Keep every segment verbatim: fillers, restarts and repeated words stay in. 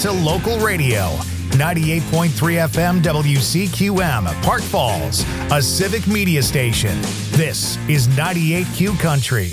to local radio. ninety-eight point three F M W C Q M, Park Falls, a civic media station. This is ninety-eight Q Country.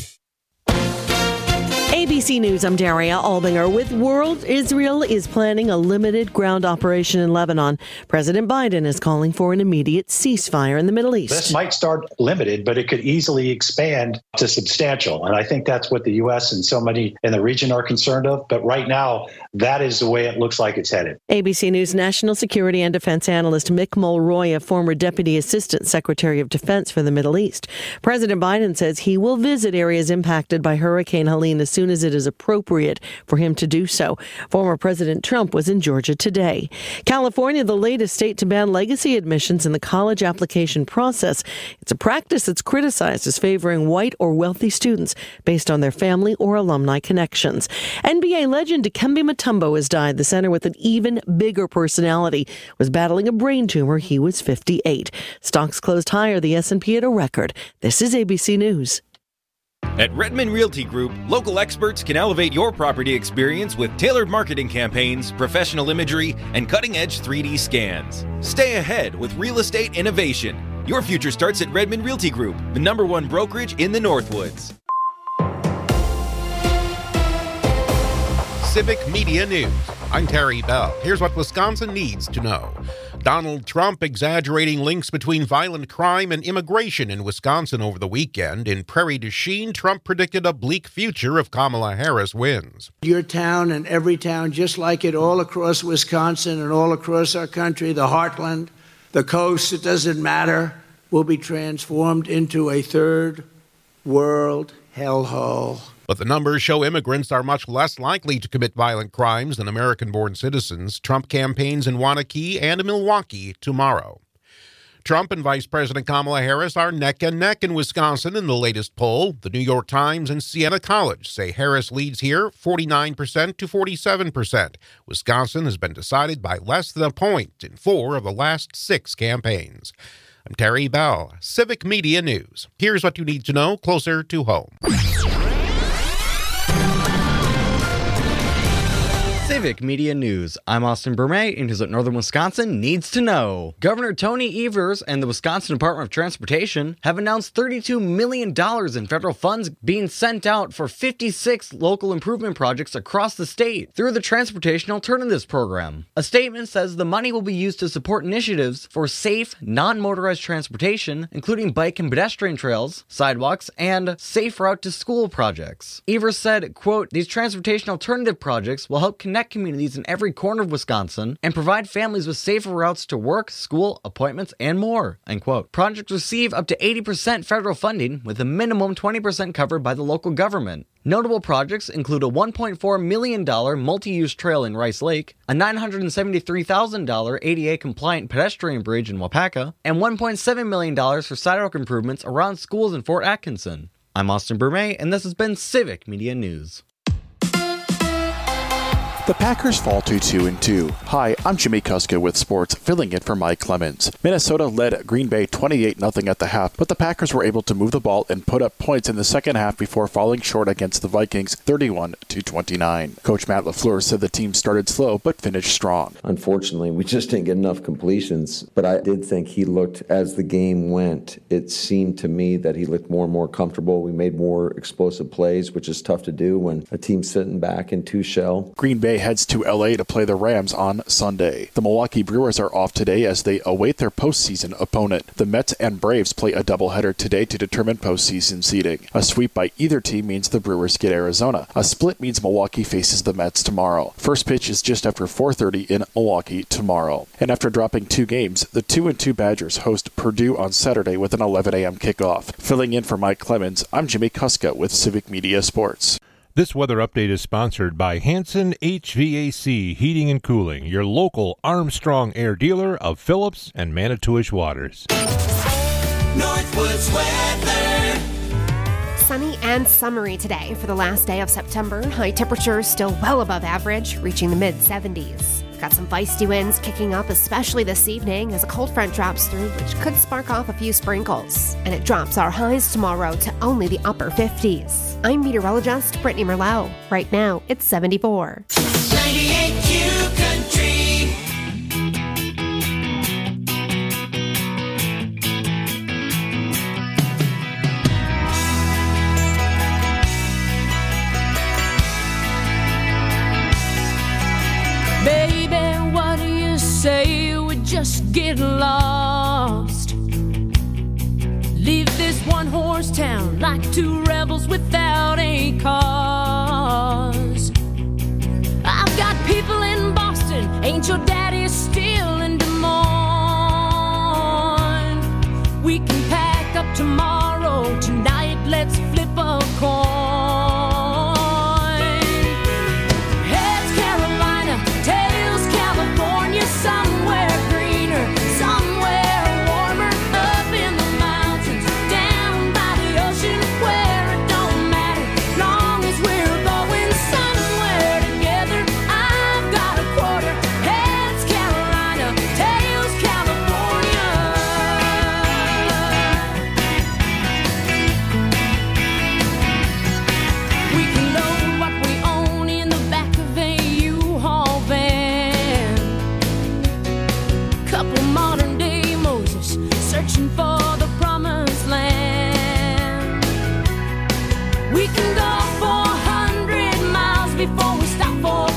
A B C News, I'm Daria Albinger with World. Israel is planning a limited ground operation in Lebanon. President Biden is calling for an immediate ceasefire in the Middle East. This might start limited, but it could easily expand to substantial. And I think that's what the U S and so many in the region are concerned of. But right now, that is the way it looks like it's headed. A B C News national security and defense analyst Mick Mulroy, a former deputy assistant secretary of defense for the Middle East. President Biden says he will visit areas impacted by Hurricane Helene as soon as it is appropriate for him to do so. Former President Trump was in Georgia today. California, the latest state to ban legacy admissions in the college application process. It's a practice that's criticized as favoring white or wealthy students based on their family or alumni connections. N B A legend Dikembe Mutombo has died. The center with an even bigger personality was battling a brain tumor. He was fifty-eight. Stocks closed higher, the S and P at a record. This is A B C News. At Redmond Realty Group, local experts can elevate your property experience with tailored marketing campaigns, professional imagery, and cutting-edge three D scans. Stay ahead with real estate innovation. Your future starts at Redmond Realty Group, the number one brokerage in the Northwoods. Civic Media News. I'm Terry Bell. Here's what Wisconsin needs to know. Donald Trump exaggerating links between violent crime and immigration in Wisconsin over the weekend. In Prairie du Chien, Trump predicted a bleak future if Kamala Harris wins. Your town and every town, just like it all across Wisconsin and all across our country, the heartland, the coast, it doesn't matter, will be transformed into a third world hellhole. But the numbers show immigrants are much less likely to commit violent crimes than American-born citizens. Trump campaigns in Waunakee and Milwaukee tomorrow. Trump and Vice President Kamala Harris are neck and neck in Wisconsin in the latest poll. The New York Times and Siena College say Harris leads here forty-nine percent to forty-seven percent. Wisconsin has been decided by less than a point in four of the last six campaigns. I'm Terry Bell, Civic Media News. Here's what you need to know closer to home. Civic Media News. I'm Austin Burmay, and here's what Northern Wisconsin needs to know. Governor Tony Evers and the Wisconsin Department of Transportation have announced thirty-two million dollars in federal funds being sent out for fifty-six local improvement projects across the state through the Transportation Alternatives Program. A statement says the money will be used to support initiatives for safe, non-motorized transportation, including bike and pedestrian trails, sidewalks, and safe route to school projects. Evers said, quote, "These transportation alternative projects will help connect communities in every corner of Wisconsin and provide families with safer routes to work, school, appointments, and more," end quote. Projects receive up to eighty percent federal funding, with a minimum twenty percent covered by the local government. Notable projects include a one point four million dollars multi-use trail in Rice Lake, a nine hundred seventy-three thousand dollars A D A-compliant pedestrian bridge in Wapaka, and one point seven million dollars for sidewalk improvements around schools in Fort Atkinson. I'm Austin Burmay, and this has been Civic Media News. The Packers fall to two and two. Hi, I'm Jimmy Kuska with sports, filling in for Mike Clemens. Minnesota led Green Bay twenty-eight nothing at the half, but the Packers were able to move the ball and put up points in the second half before falling short against the Vikings thirty-one to twenty-nine. Coach Matt LaFleur said the team started slow but finished strong. Unfortunately, we just didn't get enough completions, but I did think he looked, as the game went, it seemed to me that he looked more and more comfortable. We made more explosive plays, which is tough to do when a team's sitting back in two shell. Green Bay heads to L A to play the Rams on Sunday. The Milwaukee Brewers are off today as they await their postseason opponent. The Mets and Braves play a doubleheader today to determine postseason seeding. A sweep by either team means the Brewers get Arizona. A split means Milwaukee faces the Mets tomorrow. First pitch is just after four thirty in Milwaukee tomorrow. And after dropping two games, the two and two Badgers host Purdue on Saturday with an eleven a.m. kickoff. Filling in for Mike Clemens, I'm Jimmy Kuska with Civic Media Sports. This weather update is sponsored by Hanson H V A C Heating and Cooling, your local Armstrong Air dealer of Phillips and Manitowish Waters. Northwoods weather. Sunny and summery today for the last day of September. High temperatures still well above average, reaching the mid seventies. Got some feisty winds kicking up, especially this evening as a cold front drops through, which could spark off a few sprinkles. And it drops our highs tomorrow to only the upper fifties. I'm meteorologist Brittany Merlot. Right now, it's seventy-four. ninety-eight Q just get lost. Leave this one-horse town like two rebels without a cause. I've got people in Boston, ain't your daddy still in Des Moines? We can pack up tomorrow, tonight let's flip a coin. Heads Carolina, tails California, somewhere greener, somewhere warmer, up in the mountains, down by the ocean, where it don't matter, long as we're going somewhere together. I've got a quarter. Heads Carolina, tails California. We can load what we own in the back of a U-Haul van. Couple modern day Moses searching for the promised land. We can go four hundred miles before we stop for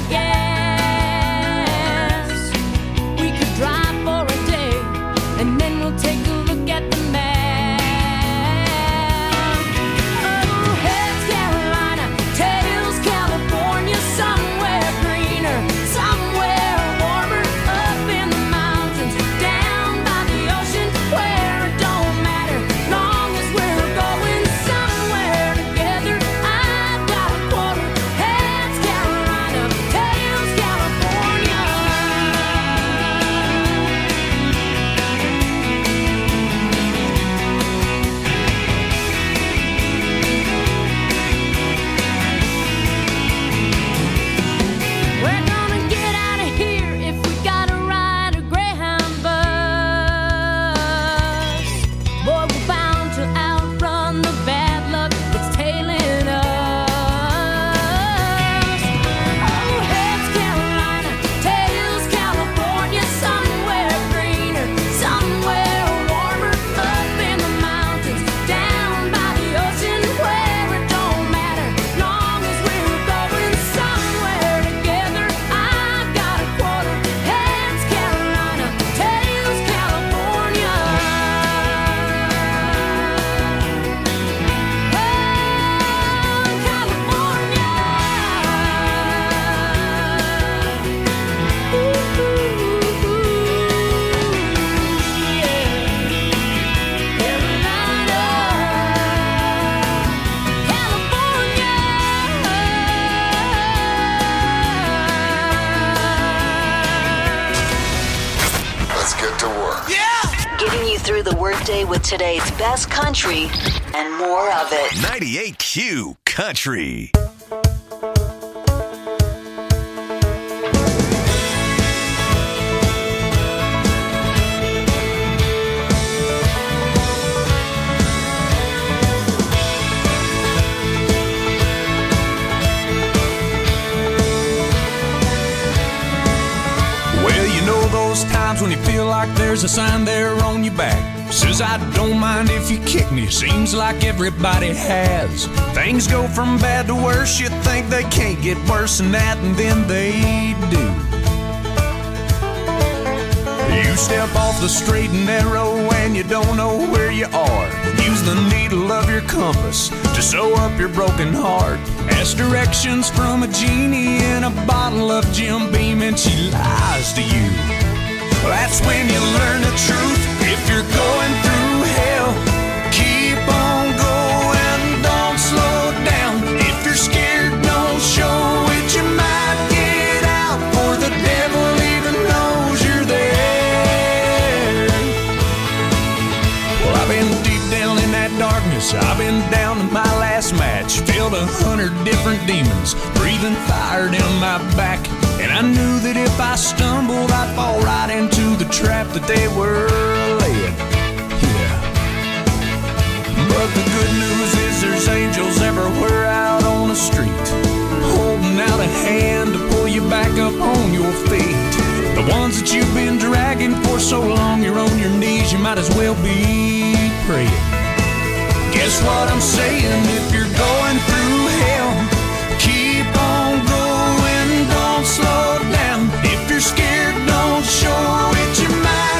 gas. We could drive for a day and then we'll take a look at the map. Oh, heads Carolina, tails California, somewhere greener, somewhere warmer, up in the mountains, down by the ocean, where it don't matter, long as we're going somewhere together. I've got a quarter. Heads Carolina, tails California. We're gonna get out of here if we gotta ride a Greyhound bus. Boy, we're bound to outrun the bad luck that's tailing us. Oh, heads Carolina, tails California, somewhere greener, somewhere warmer, up in the mountains, down by the ocean, where it don't matter, long as we're going somewhere together. I've got a quarter. Heads Carolina, tails California. Let's get to work. Getting you through the workday with today's best country and more of it. ninety-eight Q Country. Well, you know those times when you feel like there's a sign there on your back. Says I don't mind if you kick me. Seems like everybody has. Things go from bad to worse. You think they can't get worse than that, and then they do. You step off the straight and narrow and you don't know where you are. Use the needle of your compass to sew up your broken heart. Ask directions from a genie in a bottle of Jim Beam and she lies to you. That's when you learn the truth. If you're going through hell, keep on going, don't slow down. If you're scared, don't show it. You might get out, for the devil even knows you're there. Well, I've been deep down in that darkness. I've been down to my last match. Filled a hundred different demons, breathing fire down my back. And I knew that if I stumbled, I'd fall right into the trap that they were laying. Yeah. But the good news is there's angels everywhere out on the street, holding out a hand to pull you back up on your feet. The ones that you've been dragging for so long, you're on your knees, you might as well be praying. Guess what I'm saying? If you're going through hell, keep on going, don't slow down. If you're scared, don't show it. You might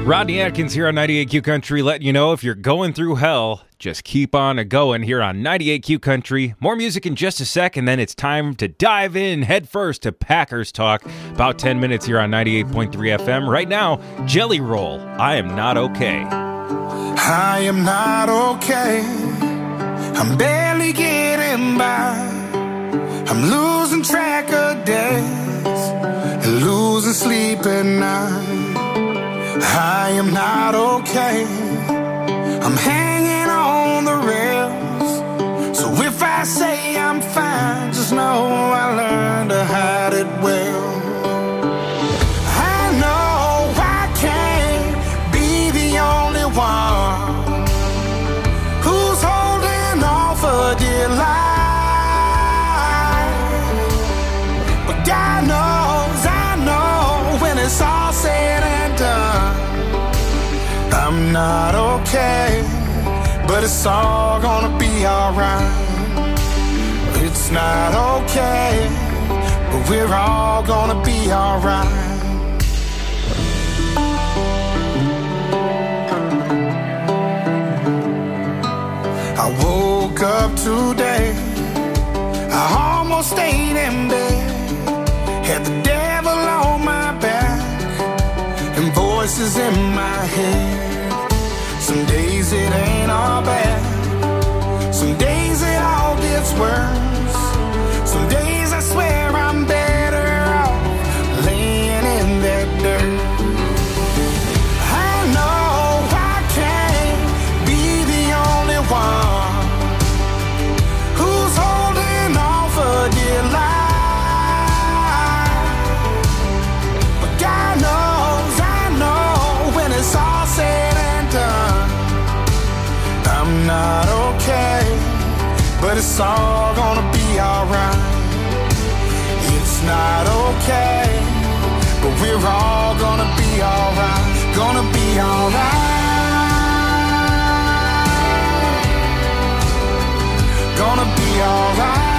Rodney Atkins here on ninety-eight Q Country, letting you know if you're going through hell, just keep on a going here on ninety-eight Q Country. More music in just a sec, and then it's time to dive in head first to Packers talk. About ten minutes here on ninety-eight point three F M. Right now, Jelly Roll, I Am Not Okay. I am not okay. I'm barely getting by. I'm losing track of days and losing sleep at night. I am not okay. I'm hanging on the rails. So if I say I'm fine, just know I learned to hide it well. I know I can't be the only one who's holding on for dear life. But God knows, I know when it's all said and done, I'm not okay, but it's all gonna be alright. It's not okay, but we're all gonna be alright. I woke up today, I almost stayed in bed, had the devil on my back and voices in my head. Some days it ain't all bad, some days it all gets worse. Some days I swear I'm better off laying in that dirt. I know I can't be the only one who's holding on for dear life. But God knows, I know when it's all said and done, I'm not okay, but it's all gonna be alright. It's not okay, but we're all gonna be alright. Gonna be alright. Gonna be alright.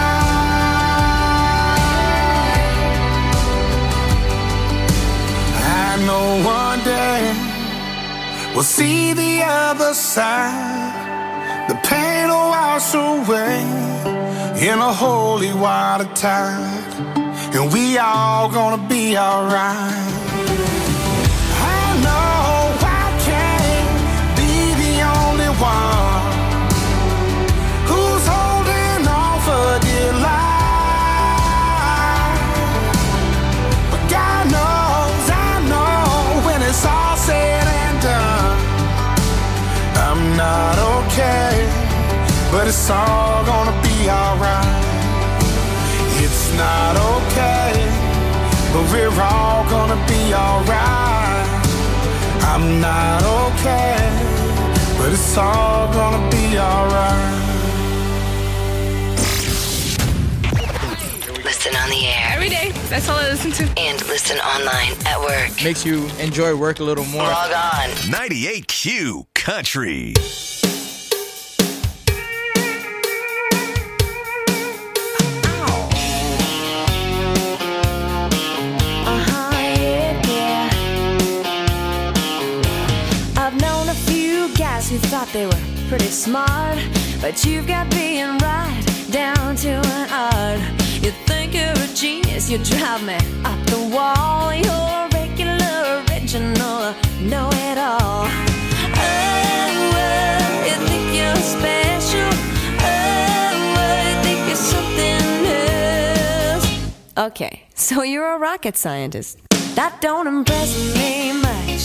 I know one day we'll see the other side. The pain will wash away in a holy water tide, and we all gonna be alright. I know I can't be the only one who's holding on for dear life. But God knows, I know when it's all said and done, I'm not okay, but it's all gonna be alright. It's not okay, but we're all gonna be alright. I'm not okay, but it's all gonna be alright. Listen on the air. Every day. That's all I listen to. And listen online at work. Makes you enjoy work a little more. Log on. ninety-eight Q Country. Who thought they were pretty smart, but you've got being right down to an art. You think you're a genius, you drive me up the wall. You're a regular, original, know-it-all. Oh, oh, you think you're special. Oh, oh, you think you're something else. Okay, so you're a rocket scientist. That don't impress me much.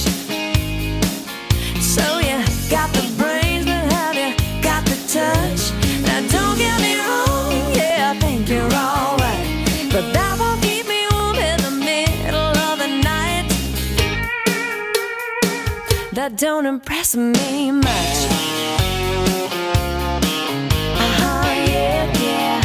So you got the brains, but have you got the touch? Now don't get me wrong, yeah, I think you're alright, but that won't keep me warm in the middle of the night. That don't impress me much. Uh-huh, yeah, yeah.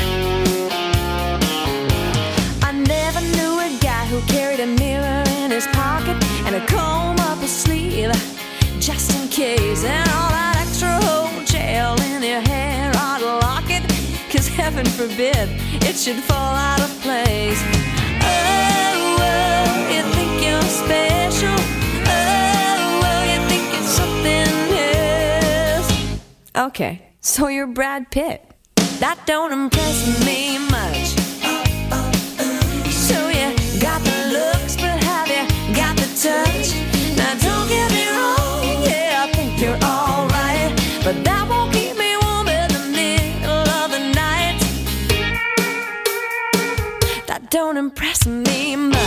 I never knew a guy who carried a mirror in his pocket and a comb up his sleeve, just in case, and all that extra whole gel in your hair ought to lock it, cause heaven forbid it should fall out of place. Oh, oh, you think you're special. Oh, Okay, so you're Brad Pitt. That don't impress me much. So you got the looks, but have you got the touch? Now don't get me wrong, yeah, I think you're alright, but that won't keep me warm in the middle of the night. That don't impress me much.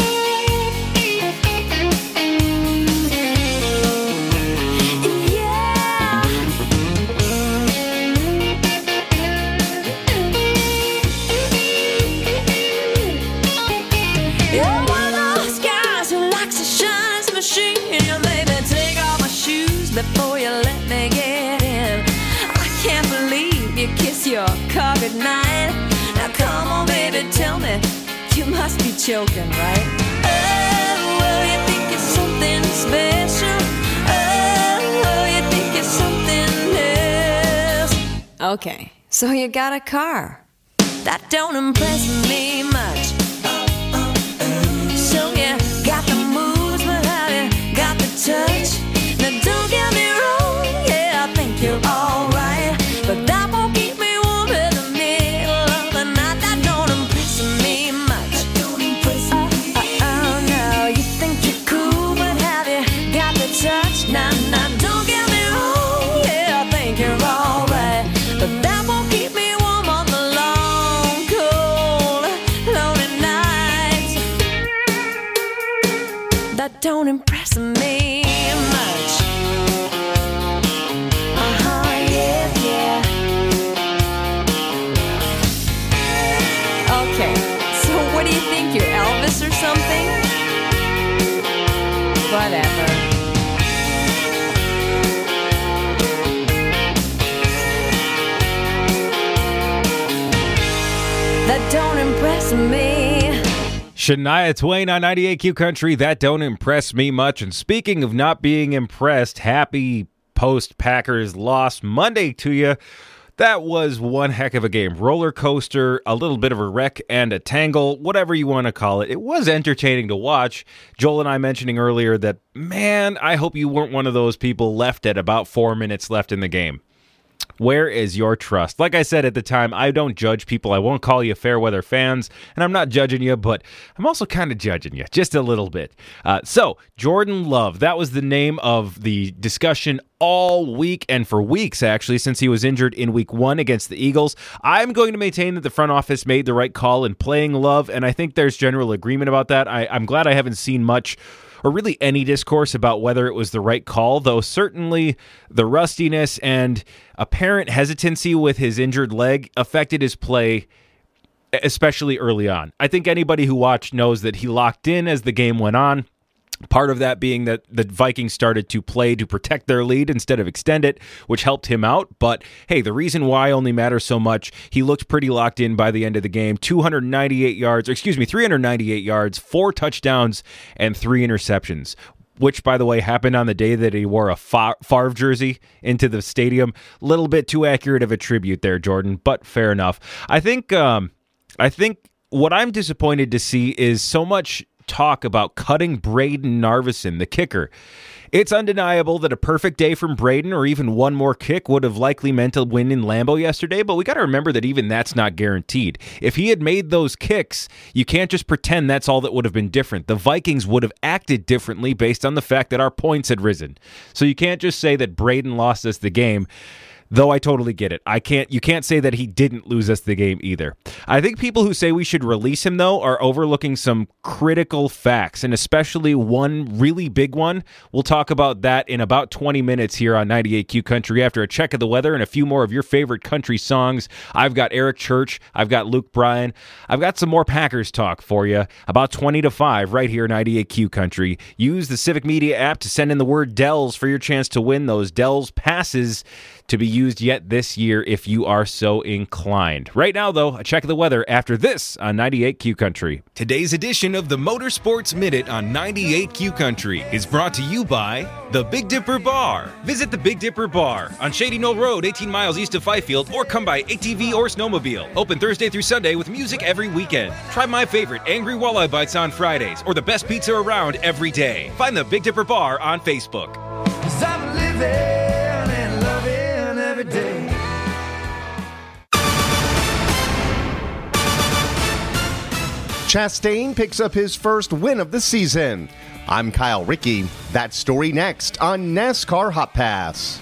Before you let me get in, I can't believe you kiss your car goodnight. Now come on, baby, tell me, you must be joking, right? Oh, well, you think you're something special. Oh, you think you're something else. Okay, so you got a car. That don't impress me much. So you got the moves, but have you got the touch? Now don't get me wrong, yeah, I think you're alright, but that won't keep me warm in the middle of the night. That don't impress me much. Don't impress me. Uh, uh, oh no, you think you're cool, but have you got the touch? Nah, nah, don't get me wrong, yeah, I think you're alright, but that won't keep me warm on the long, cold, lonely nights. That don't impress me. You're Elvis or something? Whatever. That don't impress me. Shania Twain on ninety-eight Q Country. That don't impress me much. And speaking of not being impressed, happy post-Packers loss Monday to you. That was one heck of a game. Roller coaster, a little bit of a wreck and a tangle, whatever you want to call it. It was entertaining to watch. Joel and I mentioning earlier that, man, I hope you weren't one of those people left at about four minutes left in the game. Where is your trust? Like I said at the time, I don't judge people. I won't call you fair weather fans, and I'm not judging you, but I'm also kind of judging you, just a little bit. Uh, so, Jordan Love, that was the name of the discussion all week, and for weeks, actually, since he was injured in week one against the Eagles. I'm going to maintain that the front office made the right call in playing Love, and I think there's general agreement about that. I, I'm glad I haven't seen much or really any discourse about whether it was the right call, though certainly the rustiness and apparent hesitancy with his injured leg affected his play, especially early on. I think anybody who watched knows that he locked in as the game went on. Part of that being that the Vikings started to play to protect their lead instead of extend it, which helped him out. But hey, the reason why only matters so much, he looked pretty locked in by the end of the game. two hundred ninety-eight yards, or excuse me, three hundred ninety-eight yards, four touchdowns, and three interceptions. Which, by the way, happened on the day that he wore a Favre jersey into the stadium. A little bit too accurate of a tribute there, Jordan, but fair enough. I think, um, I think what I'm disappointed to see is so much talk about cutting Braden Narvison, the kicker. It's undeniable that a perfect day from Braden or even one more kick would have likely meant a win in Lambeau yesterday, but we got to remember that even that's not guaranteed. If he had made those kicks, you can't just pretend that's all that would have been different. The Vikings would have acted differently based on the fact that our points had risen. So you can't just say that Braden lost us the game. Though I totally get it. I can't. You can't say that he didn't lose us the game either. I think people who say we should release him, though, are overlooking some critical facts, and especially one really big one. We'll talk about that in about twenty minutes here on ninety-eight Q Country after a check of the weather and a few more of your favorite country songs. I've got Eric Church. I've got Luke Bryan. I've got some more Packers talk for you about twenty to five right here, ninety-eight Q Country. Use the Civic Media app to send in the word Dells for your chance to win those Dells passes to be used yet this year if you are so inclined. Right now, though, a check of the weather after this on ninety-eight Q Country. Today's edition of the Motorsports Minute on ninety-eight Q Country is brought to you by the Big Dipper Bar. Visit the Big Dipper Bar on Shady Knoll Road, eighteen miles east of Fifield, or come by A T V or Snowmobile. Open Thursday through Sunday with music every weekend. Try my favorite Angry Walleye Bites on Fridays or the best pizza around every day. Find the Big Dipper Bar on Facebook. I'm living and loving every Chastain picks up his first win of the season. I'm Kyle Rickey. That story next on NASCAR Hot Pass.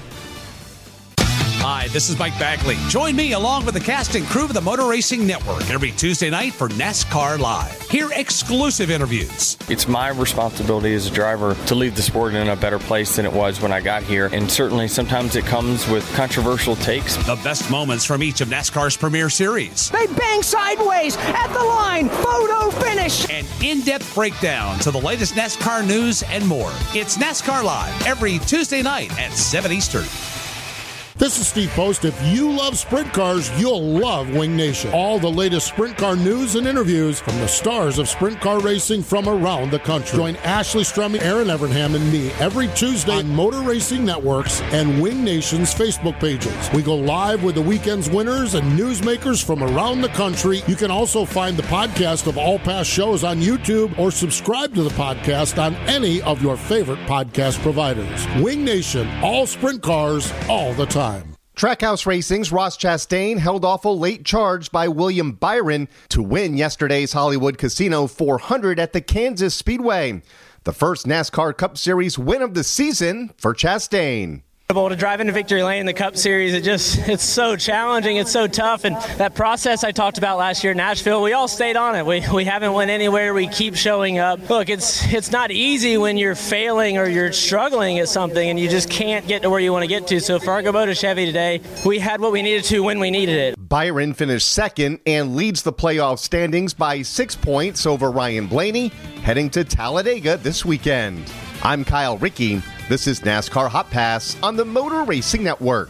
Hi, this is Mike Bagley. Join me along with the cast and crew of the Motor Racing Network every Tuesday night for NASCAR Live. Hear exclusive interviews. It's my responsibility as a driver to leave the sport in a better place than it was when I got here. And certainly sometimes it comes with controversial takes. The best moments from each of NASCAR's premier series. They bang sideways at the line. Photo finish. An in-depth breakdown to the latest NASCAR news and more. It's NASCAR Live every Tuesday night at seven Eastern. This is Steve Post. If you love sprint cars, you'll love Wing Nation. All the latest sprint car news and interviews from the stars of sprint car racing from around the country. Join Ashley Strumming, Aaron Evernham, and me every Tuesday on Motor Racing Networks and Wing Nation's Facebook pages. We go live with the weekend's winners and newsmakers from around the country. You can also find the podcast of all past shows on YouTube or subscribe to the podcast on any of your favorite podcast providers. Wing Nation, all sprint cars, all the time. Trackhouse Racing's Ross Chastain held off a late charge by William Byron to win yesterday's Hollywood Casino four hundred at the Kansas Speedway. The first NASCAR Cup Series win of the season for Chastain. To drive into victory lane in the Cup Series, it just it's so challenging, it's so tough, and that process I talked about last year in Nashville, we all stayed on it. We we haven't went anywhere. We keep showing up. Look, it's it's not easy when you're failing or you're struggling at something and you just can't get to where you want to get to. So for our Kubota Chevy today, we had what we needed to when we needed it. Byron finished second and leads the playoff standings by six points over Ryan Blaney, heading to Talladega this weekend. I'm Kyle Rickey. This is NASCAR Hot Pass on the Motor Racing Network.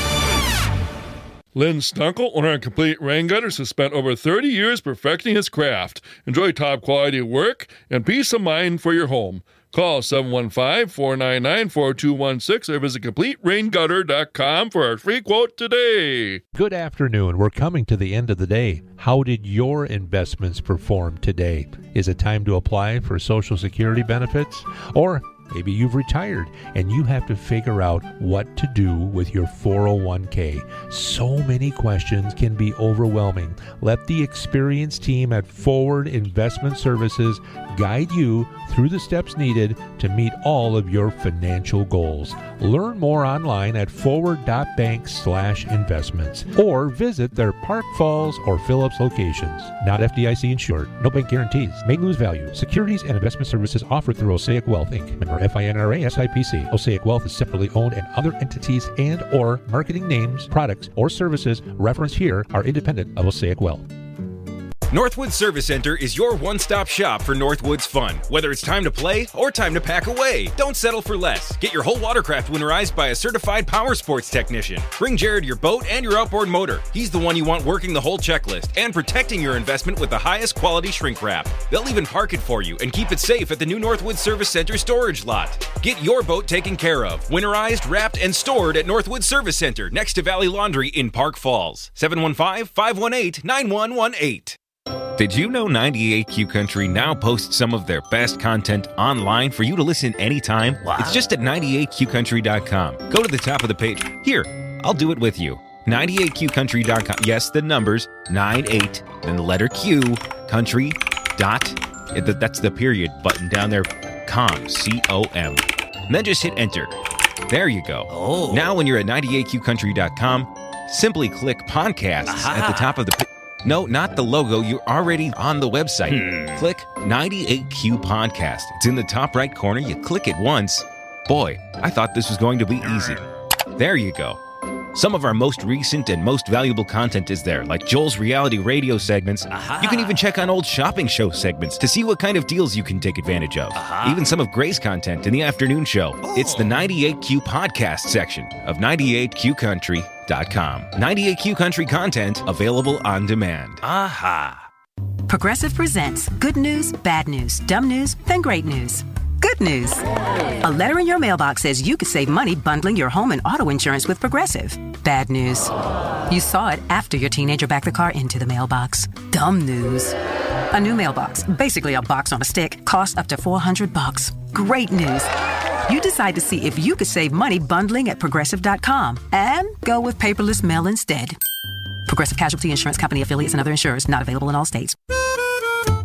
Lynn Stunkel, owner of Complete Rain Gutters, has spent over thirty years perfecting his craft. Enjoy top quality work and peace of mind for your home. Call seven one five, four nine nine, four two one six or visit complete rain gutter dot com for a free quote today. Good afternoon. We're coming to the end of the day. How did your investments perform today? Is it time to apply for Social Security benefits? Or maybe you've retired and you have to figure out what to do with your four oh one k. So many questions can be overwhelming. Let the experienced team at Forward Investment Services guide you through the steps needed to meet all of your financial goals. Learn more online at forward dot bank slash investments or visit their Park Falls or Phillips locations. Not F D I C insured. No bank guarantees. May lose value. Securities and investment services offered through Osaic Wealth, Incorporated. Member F I N R A S I P C. Osaic Wealth is separately owned, and other entities and or marketing names, products, or services referenced here are independent of Osaic Wealth. Northwoods Service Center is your one-stop shop for Northwoods fun. Whether it's time to play or time to pack away, don't settle for less. Get your whole watercraft winterized by a certified power sports technician. Bring Jared your boat and your outboard motor. He's the one you want working the whole checklist and protecting your investment with the highest quality shrink wrap. They'll even park it for you and keep it safe at the new Northwoods Service Center storage lot. Get your boat taken care of, winterized, wrapped, and stored at Northwoods Service Center next to Valley Laundry in Park Falls. seven one five, five one eight, nine one one eight. Did you know ninety-eight Q Country now posts some of their best content online for you to listen anytime? Wow. It's just at ninety-eight q country dot com. Go to the top of the page. Here, I'll do it with you. ninety-eight q country dot com. Yes, the numbers, ninety-eight, then the letter Q, country, dot, that's the period button down there, com, C O M. And then just hit enter. There you go. Oh. Now when you're at ninety-eight q country dot com, simply click podcasts Aha. at the top of the page. No, not the logo. You're already on the website. Hmm. Click ninety-eight Q Podcast. It's in the top right corner. You click it once. Boy, I thought this was going to be easy. There you go. Some of our most recent and most valuable content is there, like Joel's reality radio segments. Aha. You can even check on old shopping show segments to see what kind of deals you can take advantage of. Aha. Even some of Grace's content in the afternoon show. Oh. It's the ninety-eight Q Podcast section of ninety-eight q country dot com. ninety-eight Q Country content available on demand. Aha. Progressive presents good news, bad news, dumb news, then great news. Good news. A letter in your mailbox says you could save money bundling your home and auto insurance with Progressive. Bad news. You saw it after your teenager backed the car into the mailbox. Dumb news. A new mailbox, basically a box on a stick, costs up to four hundred bucks. Great news. You decide to see if you could save money bundling at progressive dot com and go with paperless mail instead. Progressive Casualty Insurance Company affiliates and other insurers not available in all states.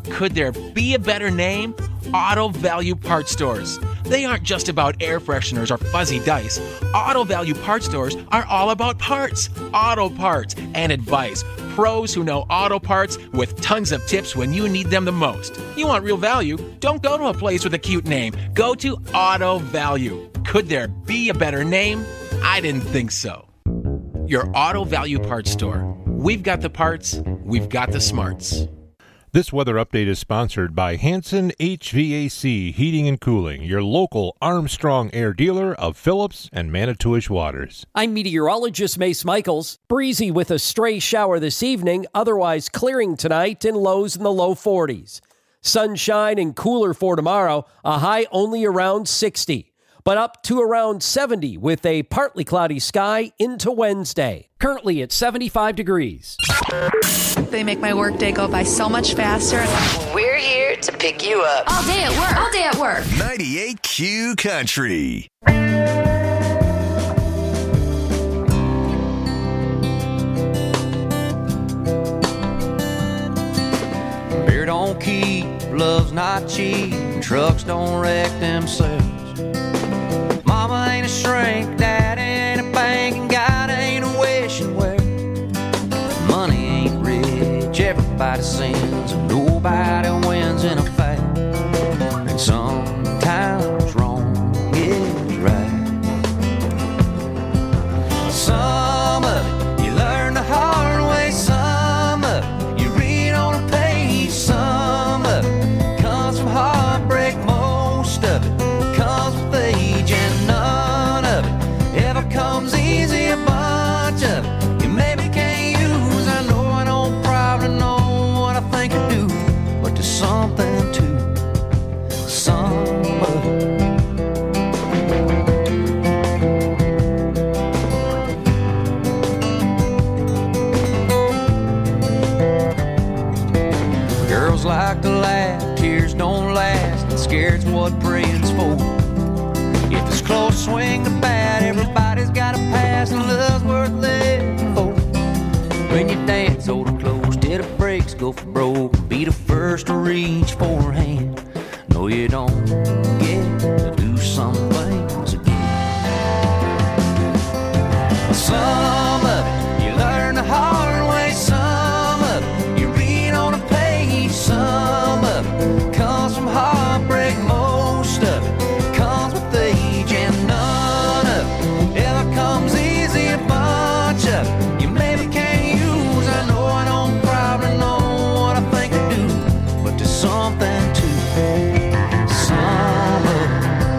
Could there be a better name? Auto Value Parts Stores. They aren't just about air fresheners or fuzzy dice. Auto Value Parts Stores are all about parts, auto parts, and advice. Pros who know auto parts with tons of tips when you need them the most. You want real value? Don't go to a place with a cute name. Go to Auto Value. Could there be a better name? I didn't think so. Your Auto Value Parts Store. We've got the parts, we've got the smarts. This weather update is sponsored by Hanson H V A C Heating and Cooling, your local Armstrong Air dealer of Phillips and Manitowish waters. I'm meteorologist Mace Michaels. Breezy with a stray shower this evening, otherwise clearing tonight and lows in the low forties. Sunshine and cooler for tomorrow, a high only around sixty. But up to around seventy with a partly cloudy sky into Wednesday. Currently at seventy-five degrees. They make my workday go by so much faster. We're here to pick you up. All day at work. All day at work. ninety-eight Q Country. Beer don't keep, love's not cheap, trucks don't wreck themselves. Mama ain't a shrink, dad ain't a bank, and God ain't a wishing well. Money ain't rich, everybody sins, and nobody wins in a fight. And sometimes wrong is right. Some of it you learn the hard way, some of it you read on a page, some of it comes from heartbreak, most of it comes with age, and none of it ever comes easy. A bunch of it you maybe can't use. I know I don't probably know what I think I do, but there's something to some of it. Girls like to laugh, tears don't last, and scared's what praying's for. If it's close, swing the bat, everybody's got a pass, and love's worth living for. When you dance, hold it close till the brakes go for broke. Be the first to reach for her hand. No, you don't get to do some things again. Some of it you learn the hard way, some of it you read on a page, some of it comes from heartbreak, most of it comes with age, and none of it ever comes easy. A bunch of it you maybe can't use. I know I don't probably know what I think I do, but there's something to some of it.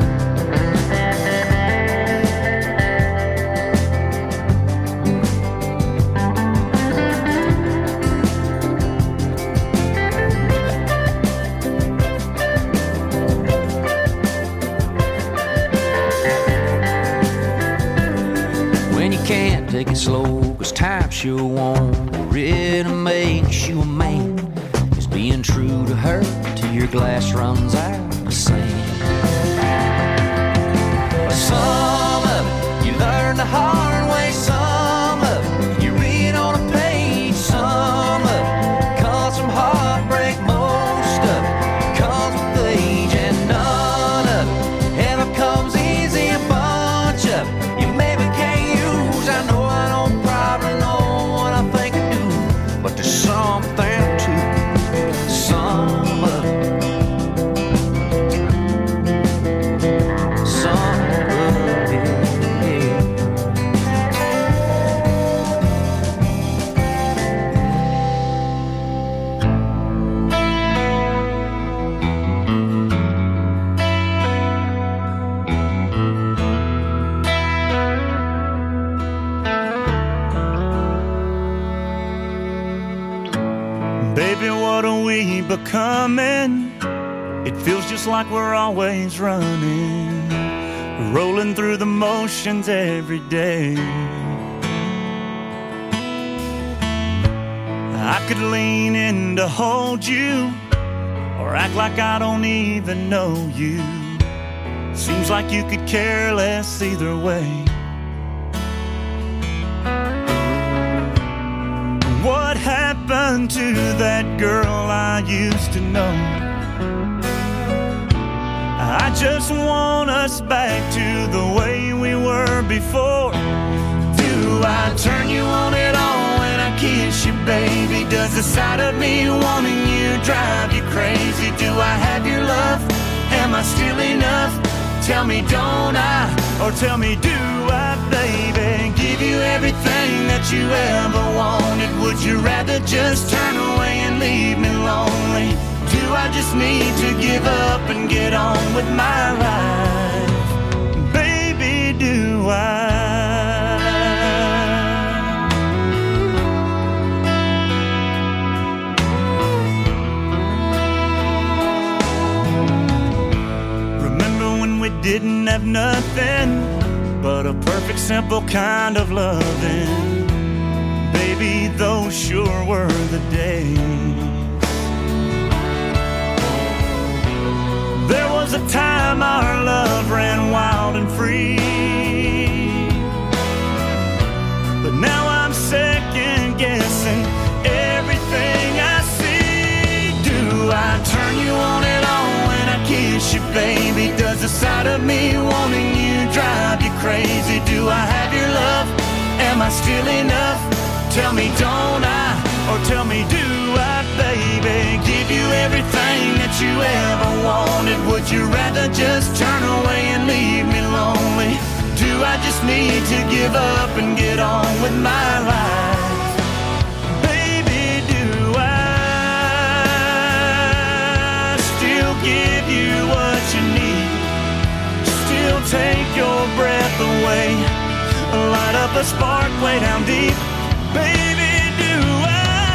When you can't take it slow, cause time sure won't really makes you a man. Is being true to her till your glass runs out of sand. Some of it you learn the hard way, some of it you read on a page, some of it comes from heartbreak, most of it comes with age, and none of it ever comes easy. A bunch of it you maybe can't use. I know I don't probably know what I think I do, but there's something to some of it. Some of it, yeah. Baby, what are we becoming? It feels just like we're always running, rolling through the motions every day. I could lean in to hold you, or act like I don't even know you. Seems like you could care less either way. What happened happened to that girl I used to know? I just want us back to the way we were before. Do I turn you on at all when I kiss you, baby? Does the sight of me wanting you drive you crazy? Do I have your love? Am I still enough? Tell me, don't I? Or tell me, do I, baby? Give you everything that you ever wanted. Would you rather just turn away and leave me lonely? Do I just need to give up and get on with my life? Baby, do I? We didn't have nothing but a perfect, simple kind of loving. Baby, those sure were the days. There was a time our love ran wild and free, but now I'm second guessing everything I see. Do I turn you on at all when I kiss you, baby? Does the sight of me wanting you drive you crazy? Do I have your love? Am I still enough? Tell me, don't I? Or tell me, do I, baby? Give you everything that you ever wanted. Would you rather just turn away and leave me lonely? Do I just need to give up and get on with my life? Baby, do I still give you what you need? Still take your breath away, light up a spark way down deep. Baby, do I?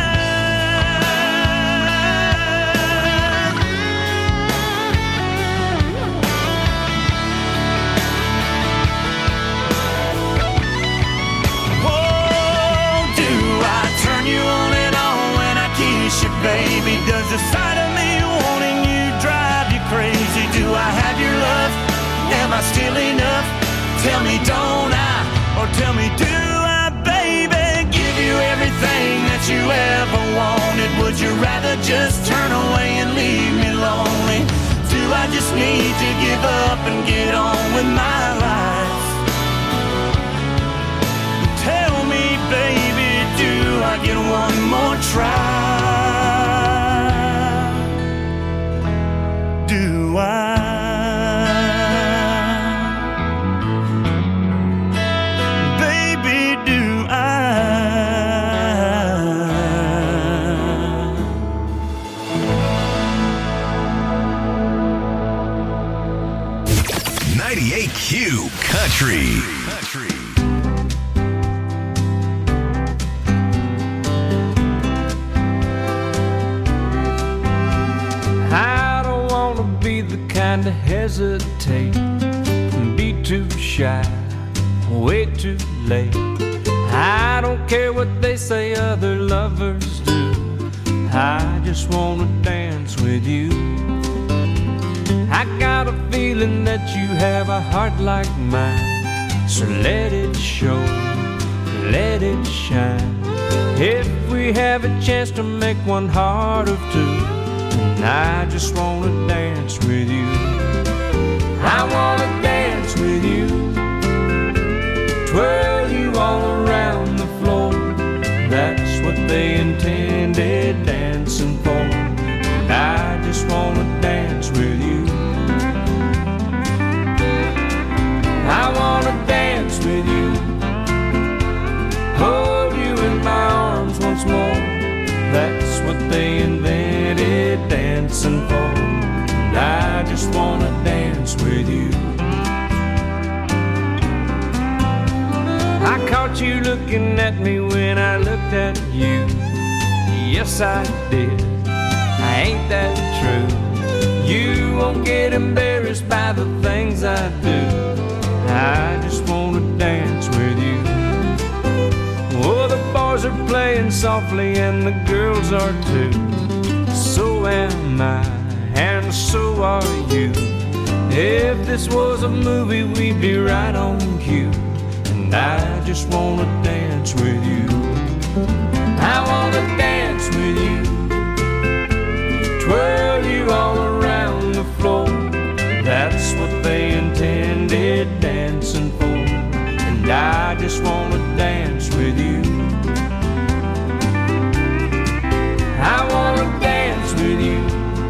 Oh, do I turn you on and on when I kiss you, baby? Does the sight of me wanting you drive you crazy? Do I have your love? Am I still enough? Tell me, don't I? Or tell me, do I, baby? Give you everything that you ever wanted. Would you rather just turn away and leave me lonely? Do I just need to give up and get on with my life? Tell me, baby, do I get one more try? Do I? ninety-eight Q Country. Country. I don't want to be the kind to hesitate and be too shy, way too late. I don't care what they say other lovers do. I just want to dance with you. I got a feeling that you have a heart like mine, so let it show, let it shine. If we have a chance to make one heart of two, then I just want to dance with you. I want to dance with you, twirl you all around the floor. That's what they intended dancing for, and I just want to dance with you. I wanna dance with you, hold you in my arms once more. That's what they invented dancing for, and I just wanna dance with you. I caught you looking at me when I looked at you. Yes, I did. Ain't that true? You won't get embarrassed by the things I do. I just want to dance with you. Oh, the boys are playing softly and the girls are too. So am I, and so are you. If this was a movie, we'd be right on cue. And I just want to dance with you. I want to dance with just wanna dance with you. I wanna dance with you,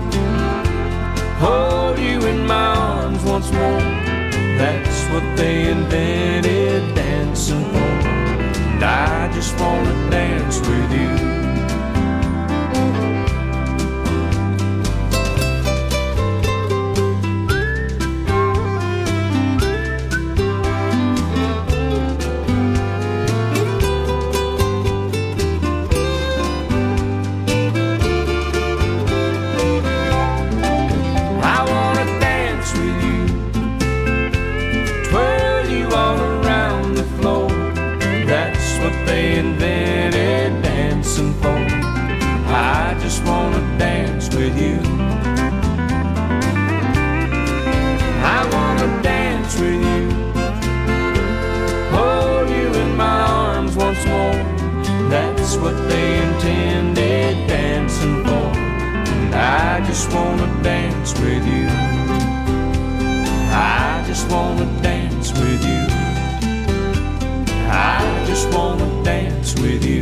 hold you in my arms once more. That's what they invented dancing for. And I just wanna dance with you. They invented dancing for. I just wanna dance with you. I wanna dance with you, hold you in my arms once more. That's what they intended dancing for. And I just wanna dance with you. I just wanna dance with you. I just wanna dance with you.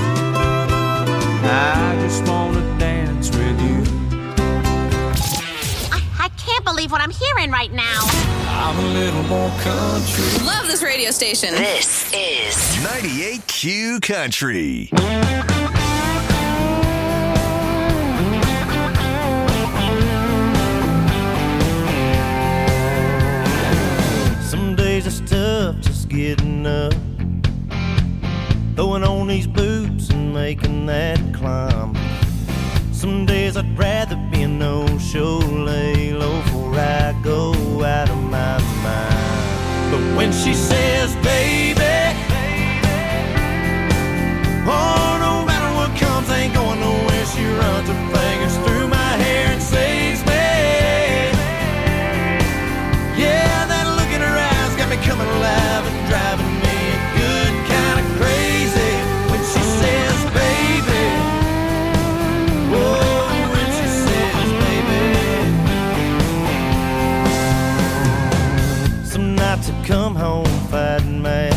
I just wanna dance with you. I, I can't believe what I'm hearing right now. I'm a little more country. Love this radio station. This is ninety-eight Q Country. Some days it's tough just getting up, throwing on these boots and making that climb. Some days I'd rather be a no-show, lay low before I go out of my mind. But when she says, baby, oh, no matter what comes, ain't going nowhere. She runs her fingers through my hair and saves me. Yeah, that look in her eyes got me coming alive and driving me a good kind of crazy. When she says, baby, oh, when she says, baby. Some nights I come home fighting mad,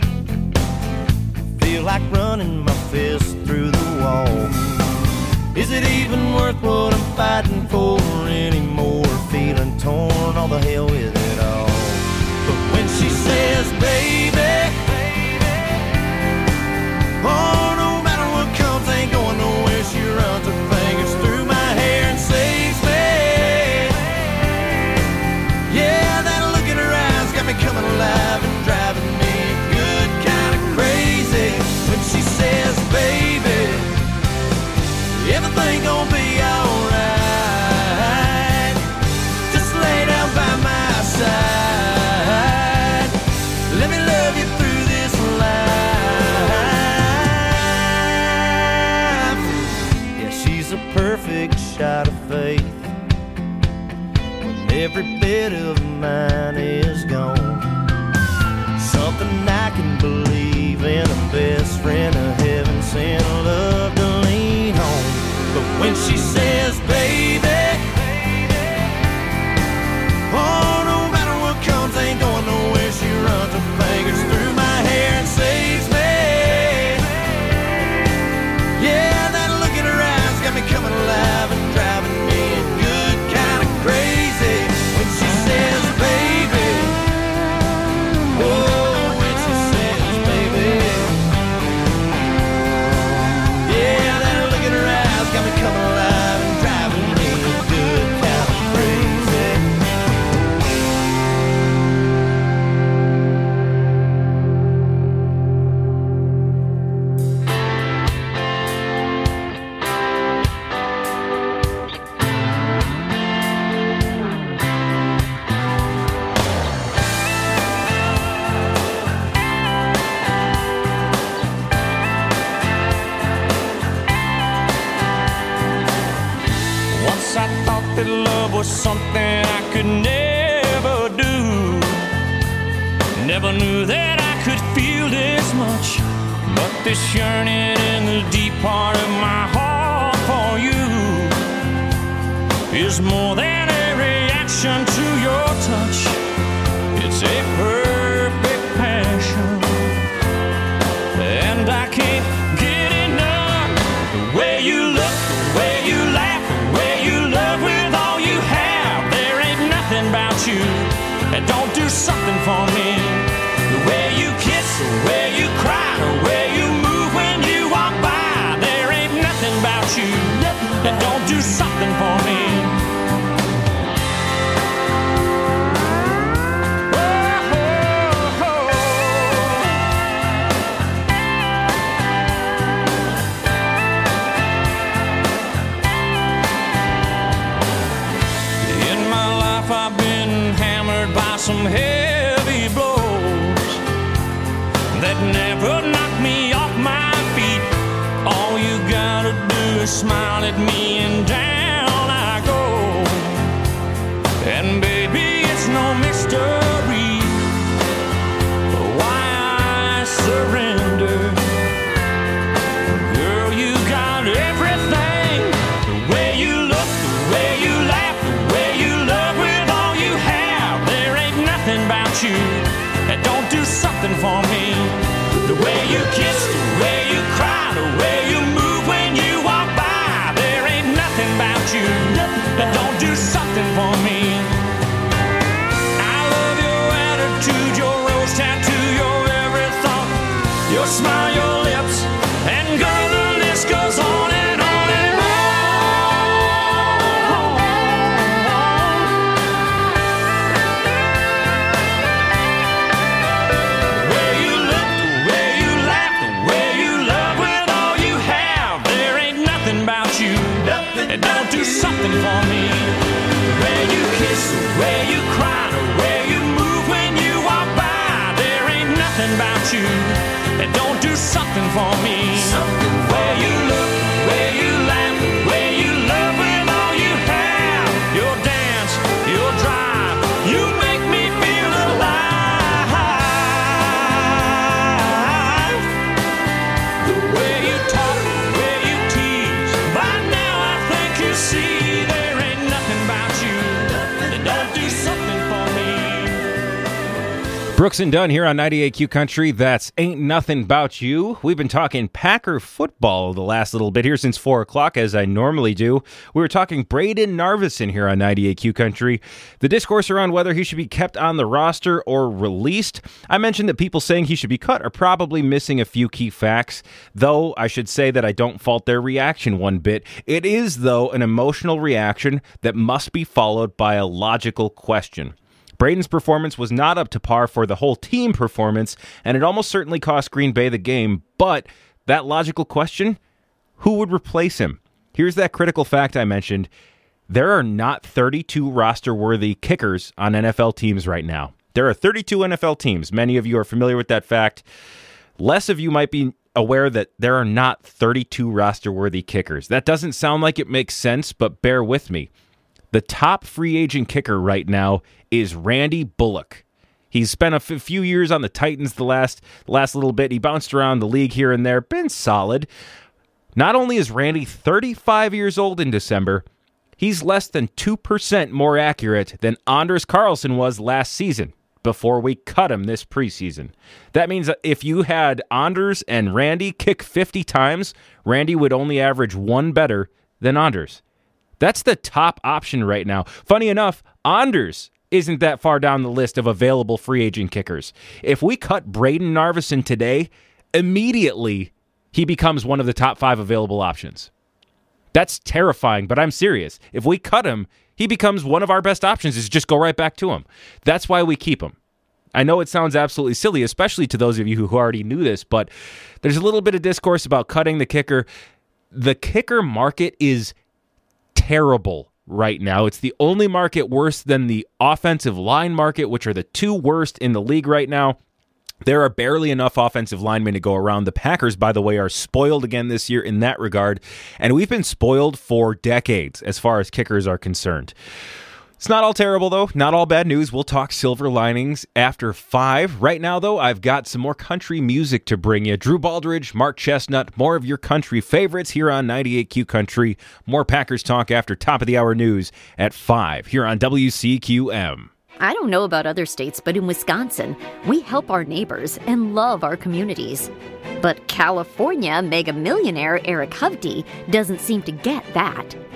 feel like running my fist through the wall. Is it even worth what I'm fighting for anymore? Feeling torn, all the hell with it all. But when she says, baby, oh, no matter what comes, ain't going nowhere. She runs her fingers through my hair and saves me. Yeah, that look in her eyes got me coming alive and driving me good kind of crazy. When she says, baby, everything gonna be alright. Just lay down by my side. Let me love you through this life. Yeah, she's a perfect shot of faith when every bit of mine is gone. Something I can believe in, a best friend, a heaven sent love to lean on. But when she says, baby, oh, no matter what comes, ain't going nowhere. She runs her fingers through my hair and saves me. Yeah, that look in her eyes got me coming alive and driving me good kind of crazy. When she says, baby, oh, when she says, baby, yeah, that look in her eyes got me coming alive and driving me good kind of crazy. Once I thought that love was something I could never do. Never knew that I could feel this much. But this yearning in the deep part of my heart for you is more than a reaction to your touch. It's a perfect passion. you. And don't do something for me. The way you kiss, the way you cry, the way you move when you walk by. There ain't nothing about you that don't do something for me. I've been hammered by some heavy blows that never knocked me off my feet. All you gotta do is smile at me and down I go. And baby, it's no mystery why I surrender. Girl, you got everything. The way you look, the way you laugh, the way you love with all you have. There ain't nothing about you that don't do something for me. The way you kiss, the way you cry, the way you move when you walk by. There ain't nothing about you that don't do something for me. I love your attitude, your rose tattoo, your every thought, your smile, your lips, and girl, the list goes on and on and on. The way you look, the way you laugh, the way you love with all you have. There ain't nothing about you that don't do something for me. The way you kiss, the way you cry, the way you move when you walk by. There ain't nothing about you that don't do something for me. Something the way you look, the way you laugh, the way you love with all you have. Your dance, your drive, you make me feel alive. The way you talk, the way you tease. By now I think you see there ain't nothing about you that don't do something for me. Brooks and Dunn here on ninety-eight Q Country. That's Ain't Nothing About You. We've been talking Packer football the last little bit here since four o'clock, as I normally do. We were talking Brayden Narveson here on ninety-eight Q Country. The discourse around whether he should be kept on the roster or released. I mentioned that people saying he should be cut are probably missing a few key facts, though I should say that I don't fault their reaction one bit. It is, though, an emotional reaction that must be followed by a logical question. Brayden's performance was not up to par for the whole team performance, and it almost certainly cost Green Bay the game, but that logical question, who would replace him? Here's that critical fact I mentioned. There are not thirty-two roster-worthy kickers on N F L teams right now. There are thirty-two N F L teams. Many of you are familiar with that fact. Less of you might be aware that there are not thirty-two roster-worthy kickers. That doesn't sound like it makes sense, but bear with me. The top free agent kicker right now is Randy Bullock. He's spent a f- few years on the Titans the last last little bit. He bounced around the league here and there, been solid. Not only is Randy thirty-five years old in December, he's less than two percent more accurate than Anders Carlson was last season before we cut him this preseason. That means that if you had Anders and Randy kick fifty times, Randy would only average one better than Anders. That's the top option right now. Funny enough, Anders isn't that far down the list of available free agent kickers. If we cut Brayden Narveson today, immediately he becomes one of the top five available options. That's terrifying, but I'm serious. If we cut him, he becomes one of our best options. Is just go right back to him. That's why we keep him. I know it sounds absolutely silly, especially to those of you who already knew this, but there's a little bit of discourse about cutting the kicker. The kicker market is terrible right now. It's the only market worse than the offensive line market, which are the two worst in the league right now. There are barely enough offensive linemen to go around. The Packers, by the way, are spoiled again this year in that regard, and we've been spoiled for decades as far as kickers are concerned. It's not all terrible, though. Not all bad news. We'll talk silver linings after five. Right now, though, I've got some more country music to bring you. Drew Baldridge, Mark Chestnut, more of your country favorites here on ninety-eight Q Country. More Packers talk after top of the hour news at five here on W C Q M. I don't know about other states, but in Wisconsin, we help our neighbors and love our communities. But California mega millionaire Eric Hovde doesn't seem to get that.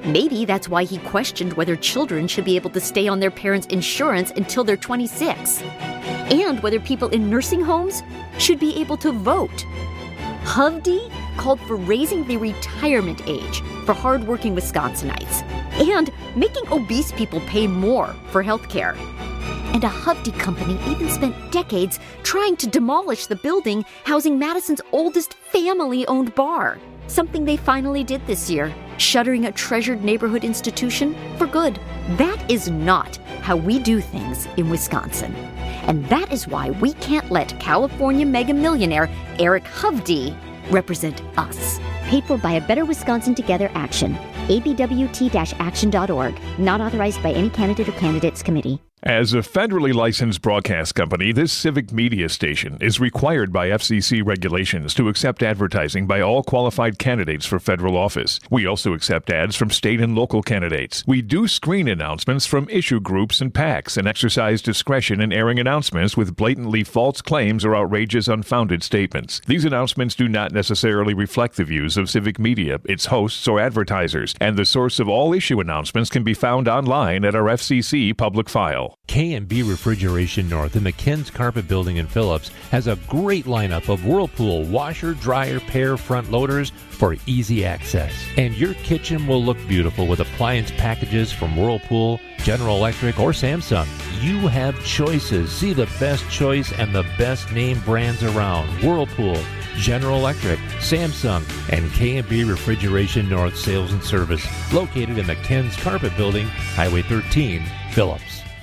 Maybe that's why he questioned whether children should be able to stay on their parents' insurance until they're twenty-six, and whether people in nursing homes should be able to vote. Hovde called for raising the retirement age for hardworking Wisconsinites and making obese people pay more for health care. And a Hovde company even spent decades trying to demolish the building housing Madison's oldest family-owned bar. Something they finally did this year, shuttering a treasured neighborhood institution for good. That is not how we do things in Wisconsin. And that is why we can't let California mega millionaire Eric Hovde represent us. Paid for by a Better Wisconsin Together Action. A B W T action dot org. Not authorized by any candidate or candidates committee. As a federally licensed broadcast company, this civic media station is required by F C C regulations to accept advertising by all qualified candidates for federal office. We also accept ads from state and local candidates. We do screen announcements from issue groups and PACs and exercise discretion in airing announcements with blatantly false claims or outrageous, unfounded statements. These announcements do not necessarily reflect the views of civic media, its hosts, or advertisers, and the source of all issue announcements can be found online at our F C C public file. K and B Refrigeration North in the Ken's Carpet Building in Phillips has a great lineup of Whirlpool washer, dryer, pair front loaders for easy access. And your kitchen will look beautiful with appliance packages from Whirlpool, General Electric, or Samsung. You have choices. See the best choice and the best name brands around. Whirlpool, General Electric, Samsung, and K and B Refrigeration North Sales and Service, located in the Ken's Carpet Building, Highway thirteen, Phillips.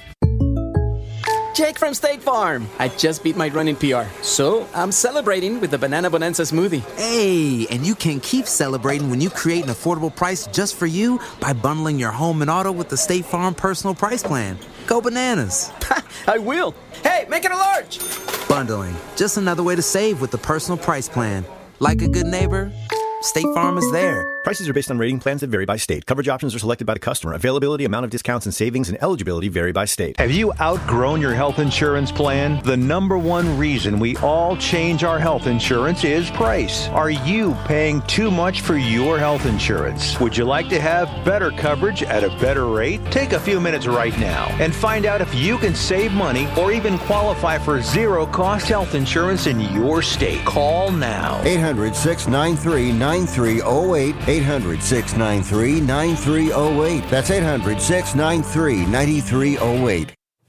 Jake from State Farm. I just beat my running P R, so I'm celebrating with the Banana Bonanza smoothie. Hey, and you can keep celebrating when you create an affordable price just for you by bundling your home and auto with the State Farm Personal Price Plan. Go bananas. I will. Hey, make it a large. Bundling, just another way to save with the Personal Price Plan. Like a good neighbor, State Farm is there. Prices are based on rating plans that vary by state. Coverage options are selected by the customer. Availability, amount of discounts and savings, and eligibility vary by state. Have you outgrown your health insurance plan? The number one reason we all change our health insurance is price. Are you paying too much for your health insurance? Would you like to have better coverage at a better rate? Take a few minutes right now and find out if you can save money or even qualify for zero-cost health insurance in your state. Call now. eight hundred, six nine three, nine three zero eight. eight hundred, six nine three, nine three zero eight. That's eight hundred, six nine three, nine three zero eight.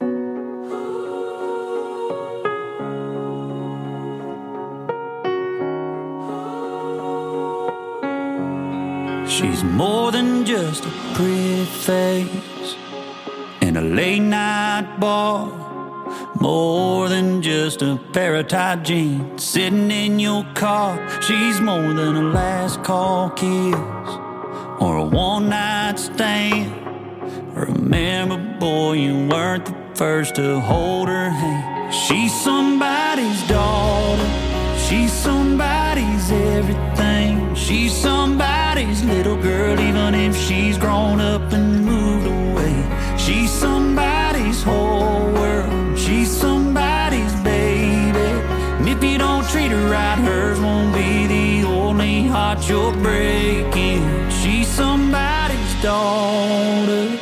She's more than just a pretty face in a late night bar. More than just a pair of tight jeans sitting in your car. She's more than a last call kiss or a one night stand. Remember, boy, you weren't the first to hold her hand. She's somebody's daughter. She's somebody's everything. She's somebody's little girl, even if she's grown up and moved away. She's somebody's whole world. She's somebody's baby. And if you don't treat her right, hers won't be the only heart you're breaking. She's somebody's daughter.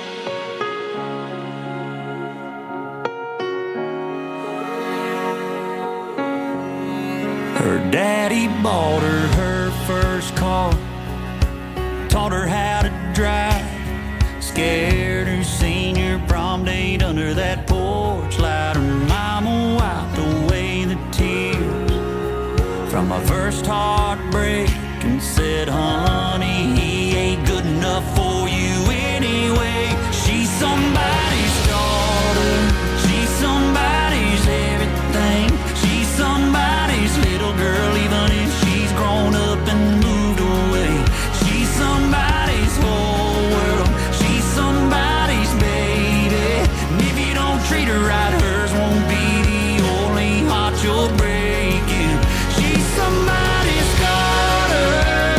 Her daddy bought her her first car, taught her how to drive, scared her senior prom date under that porch light. Her mama wiped away the tears from my first heartbreak and said, honey, he ain't good enough for you anyway. She's somebody's daughter. She's somebody's everything. She's somebody's little girl, even if she's grown up and moved away. She's somebody's whole world. She's somebody's baby. And if you don't treat her right, hers won't be the only heart you're breaking. She's somebody's daughter.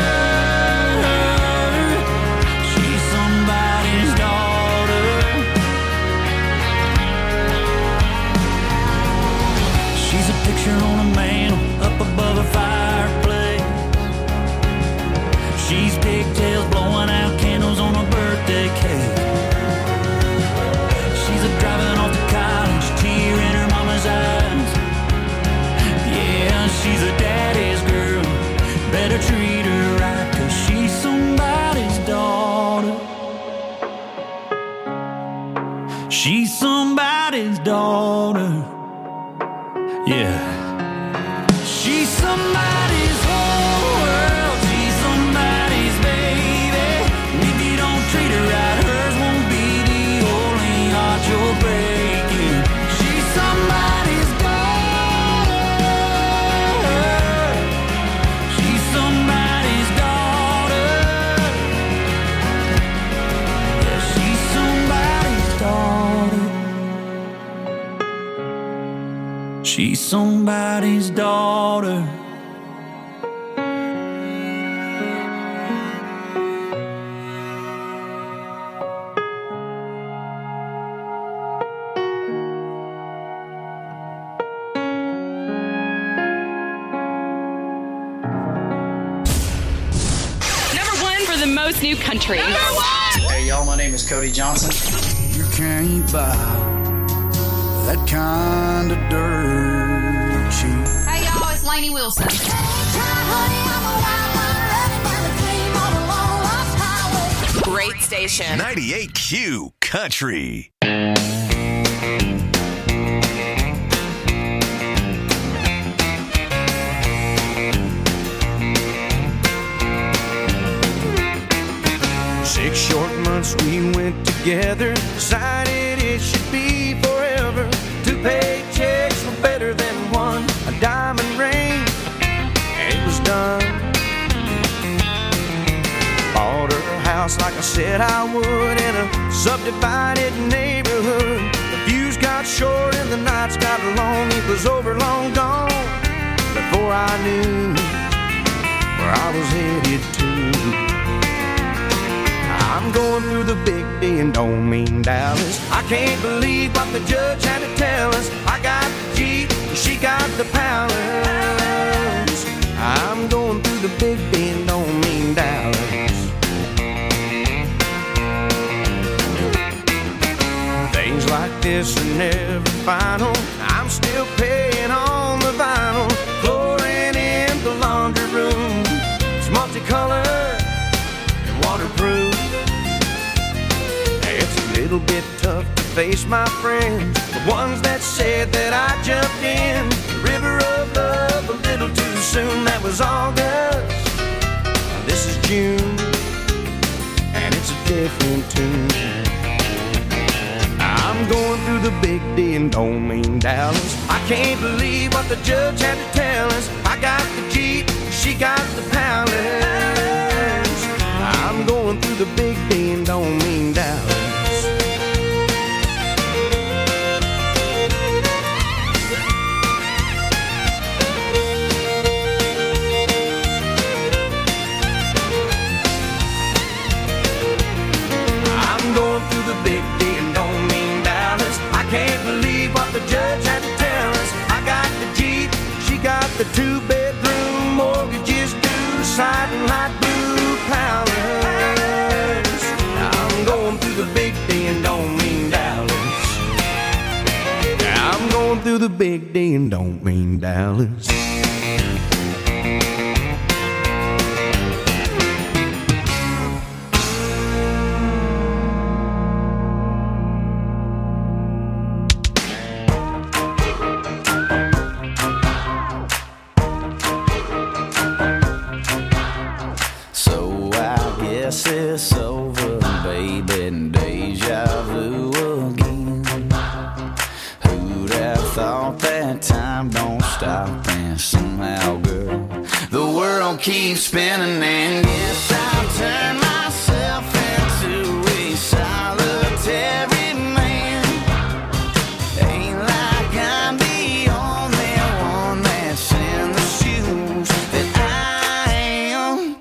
She's somebody's daughter. She's a picture on a mantle up above a fireplace. She's pigtails blowing out candles on somebody's daughter. The most new country. Number one! Hey, y'all, my name is Cody Johnson. You can't buy that kind of dirt cheap. Hey, y'all, it's Lainey Wilson. Great station. ninety-eight Q Country. Six short months we went together, decided it should be forever. Two paychecks were better than one, a diamond ring, and it was done. Bought her a house like I said I would in a subdivided neighborhood. The views got short and the nights got long, it was over long gone before I knew where I was headed to. I'm going through the big D and don't mean Dallas. I can't believe what the judge had to tell us. I got the Jeep, she got the Palace. I'm going through the big D and don't mean Dallas. Things like this are never final. I'm still paying on the vinyl. Flooring in the laundry room, it's multicolored and waterproof. Little bit tough to face my friends, the ones that said that I jumped in the river of love a little too soon. That was August, now this is June, and it's a different tune. I'm going through the big D and don't mean Dallas. I can't believe what the judge had to tell us. I got the Jeep, she got the Palace. I'm going through the big D and don't mean Dallas. Big D and don't mean Dallas. I can't believe what the judge had to tell us. I got the Jeep, she got the two-bedroom, mortgages due, siding light blue Palace. I'm going through the big D and don't mean Dallas. I'm going through the big D and don't mean Dallas. It's over, baby, deja vu again. Who'd have thought that time don't stop, and somehow, girl, the world keeps spinning, and guess I'll turn myself into a solitary man. Ain't like I'm the only one that's in the shoes that I am.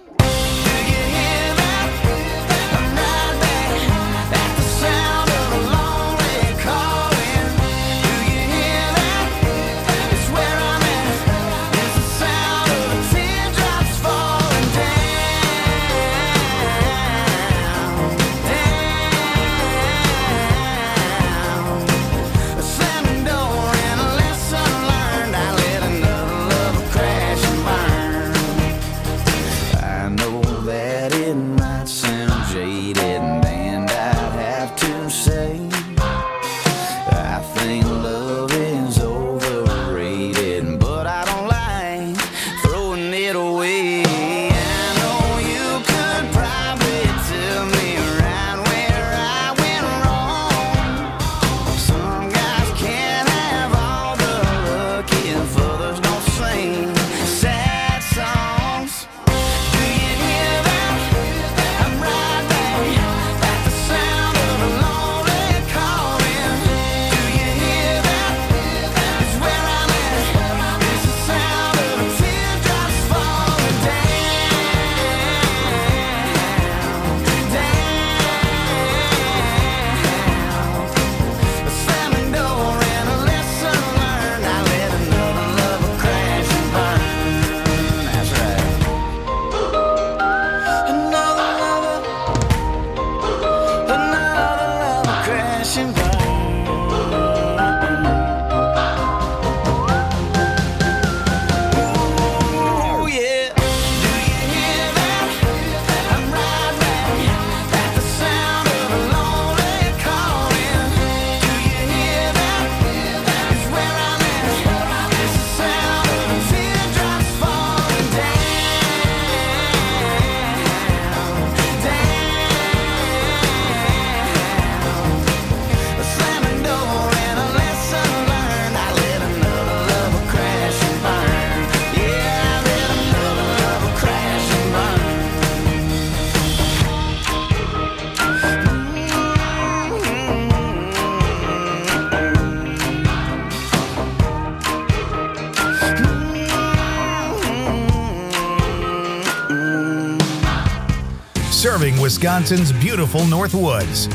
serving Wisconsin's beautiful North Woods.